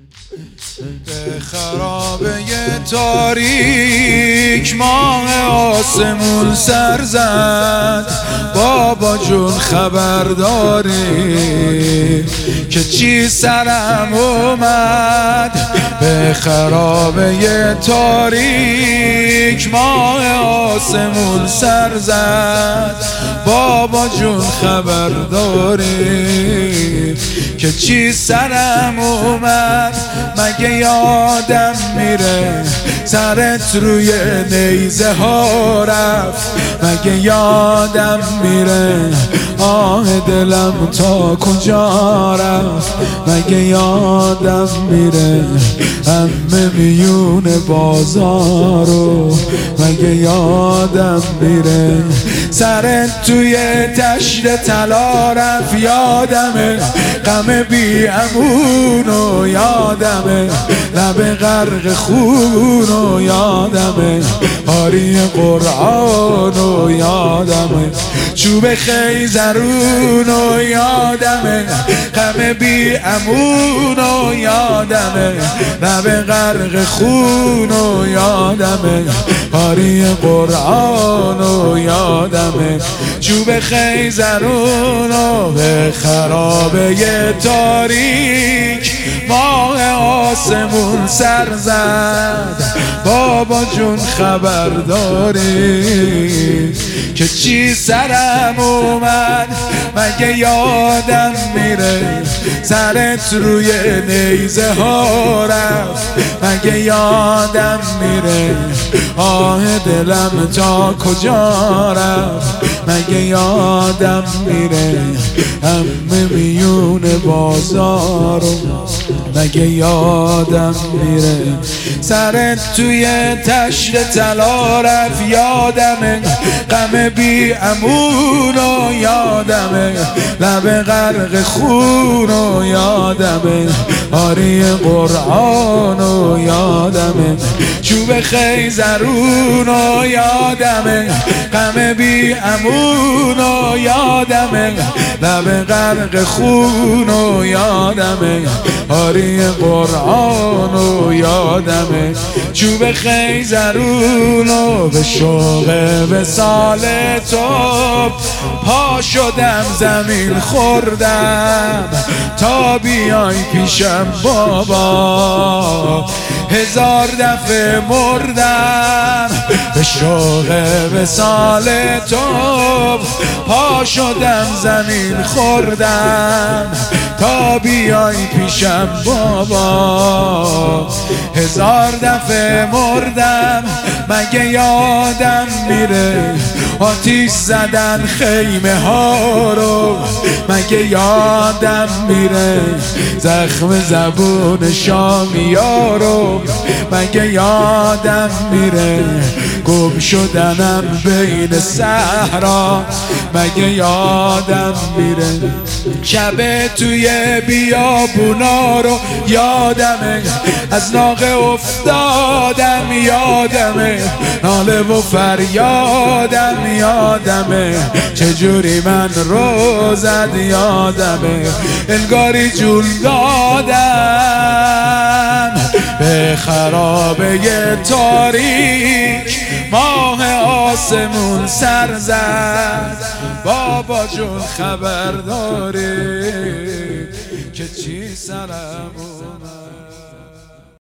به خرابه تاریک ماه آسمون سر زد. بابا جون خبر داری که چی سرم اومد؟ به خرابه تاریک ماه آسمون سر زد. بابا جون خبر داری که چی سرم اومد؟ مگه یادم میره سرت روی نیزه ها رفت؟ مگه یادم میره آه دلم تا کجا رفت؟ مگه یادم میره همه میون بازارو؟ مگه یادم میره سرت توی تشت طلا رفت؟ یادمه غم بی امونو، یادمه لب غرق خونو، یادمه آری قرآنو، یادمه چوب خیزرونو، یادمه غم بی امونو، یادمه لب غرق خونو، یادمه آری قرآنو، یادمه چوب خیزرونو. به خرابه تاریک ماه آسمون سر زد. بابا جون خبر داری که چی سرم اومد؟ مگه یادم میره سرت روی نیزه ها رفت؟ مگه یادم میره آه دلم تا کجا رفت؟ مگه یادم میره همه میون بازارو؟ مگه یادم میره سرت توی تشت طلا رفت؟ یادمه غم بی امونو، یادمه لب غرق خونو، یادمه آری قرآنو، یادمه چوب خیزرونو، یادمه غم بی امونو، یادمه لب غرق خونو، یادمه آری قرآنو، یادمه چوب خیزرونو. به شوق وصال تو پا شدم زمین خوردم تا بیای پیشم بابا، هزار دفعه مردم. به شوق وصال تو پا شدم زمین خوردم تا بیای پیشم بابا، هزار دفعه مردم. مگه یادم میره آتیش زدن خیمه ها رو؟ مگه یادم میره زخم زبون شامیا رو؟ مگه یادم میره گم شدنم بین صحرا؟ مگه یادم میره شب توی بیابونا رو؟ یادمه از ناقه افتادم، یادمه ناله و فریادم، یادمه چجوری من رو زد، یادمه انگاری جون دادم. به خرابه تاریک ماه آسمون سر زد. بابا جون خبر داری که چی سرم اومد؟